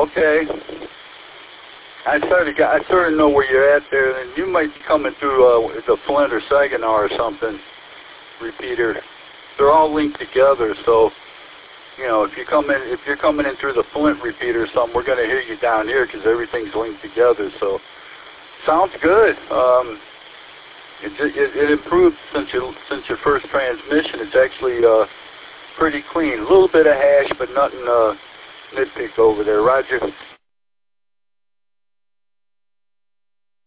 Okay. I sort of know where you're at there, and you might be coming through the Flint or Saginaw or something repeater. They're all linked together, so you know if you're coming in through the Flint repeater or something, we're going to hear you down here because everything's linked together. So sounds good. It improved since your first transmission. It's actually pretty clean. A little bit of hash, but nothing nitpick over there. Roger.